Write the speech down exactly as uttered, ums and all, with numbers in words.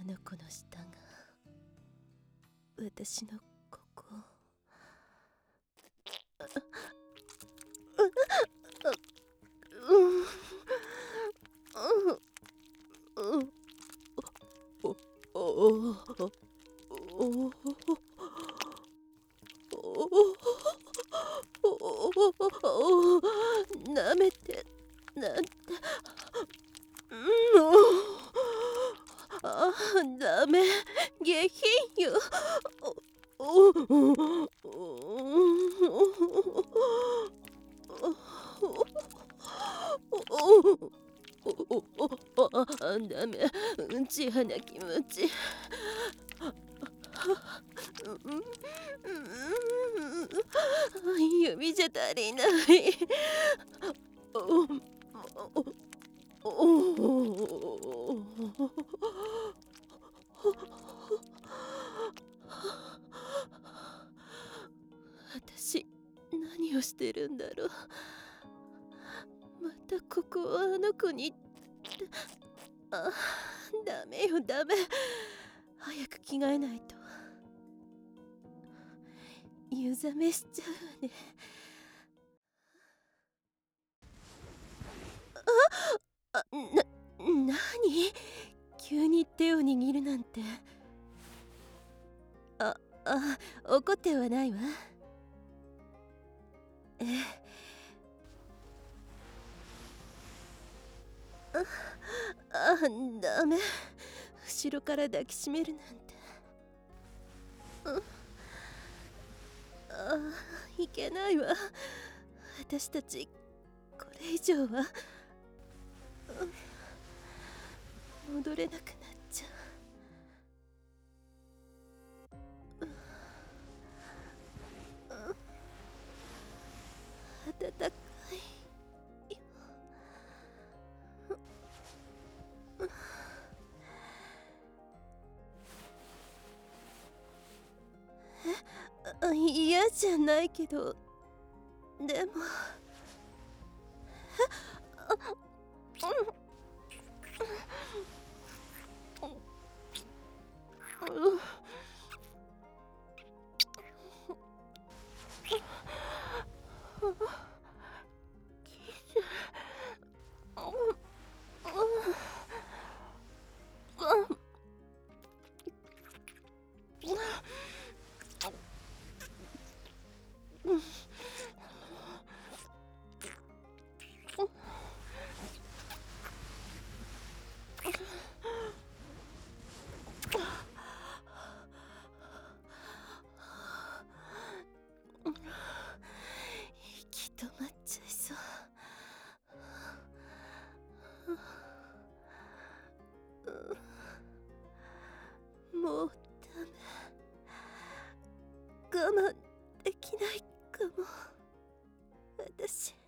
あの子の舌が私のここをなめてなんて、もうあダメ、下品よ。ダメ、うんちはな気持ち。指じゃ足りない。私、何をしてるんだろう。またここはあの子に。あ、ダメよダメ。早く着替えないと。湯冷めしちゃうわね。あ、あ、な、なに？急に手を握るなんて。あ、あ、怒ってはないわ。ええ。あ、あ、ダメ。後ろから抱きしめるなんて。うん、あ、いけないわ。私たちこれ以上は、うん、戻れなくなっちゃう。暖かいよ。え、嫌じゃないけど、でも。息止まっちゃいそう。もうダメ。我慢できないかも。私。